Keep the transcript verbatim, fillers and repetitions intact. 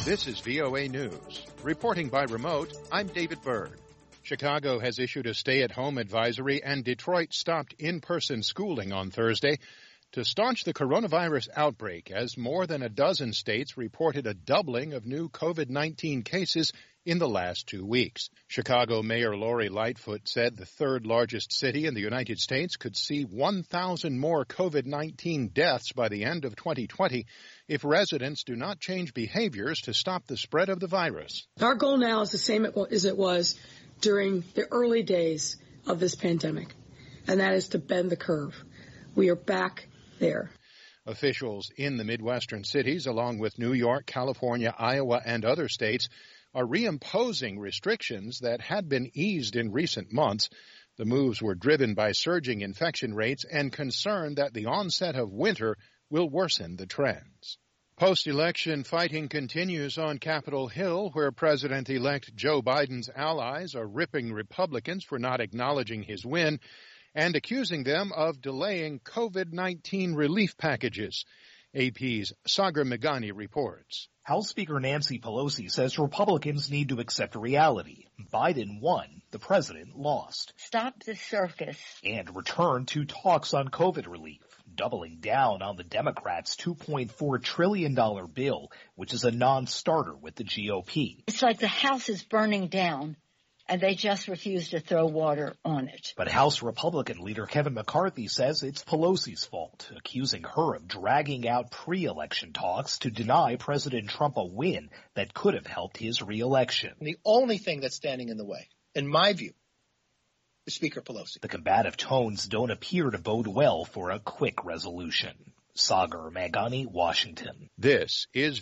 This is V O A News. Reporting by remote, I'm David Byrd. Chicago has issued a stay-at-home advisory, and Detroit stopped in-person schooling on Thursday to staunch the coronavirus outbreak, as more than a dozen states reported a doubling of new COVID nineteen cases in the last two weeks. Chicago Mayor Lori Lightfoot said the third largest city in the United States could see one thousand more COVID nineteen deaths by the end of twenty twenty if residents do not change behaviors to stop the spread of the virus. Our goal now is the same as it was during the early days of this pandemic, and that is to bend the curve. We are back there. Officials in the Midwestern cities, along with New York, California, Iowa, and other states, are reimposing restrictions that had been eased in recent months. The moves were driven by surging infection rates and concern that the onset of winter will worsen the trends. Post-election fighting continues on Capitol Hill, where President-elect Joe Biden's allies are ripping Republicans for not acknowledging his win and accusing them of delaying COVID nineteen relief packages. A P's Sagar Meghani reports. House Speaker Nancy Pelosi says Republicans need to accept reality. Biden won, the president lost. Stop the circus. And return to talks on COVID relief, doubling down on the Democrats' two point four trillion dollars bill, which is a non-starter with the G O P. It's like the house is burning down, and they just refuse to throw water on it. But House Republican leader Kevin McCarthy says it's Pelosi's fault, accusing her of dragging out pre-election talks to deny President Trump a win that could have helped his re-election. The only thing that's standing in the way, in my view, is Speaker Pelosi. The combative tones don't appear to bode well for a quick resolution. Sagar Meghani, Washington. This is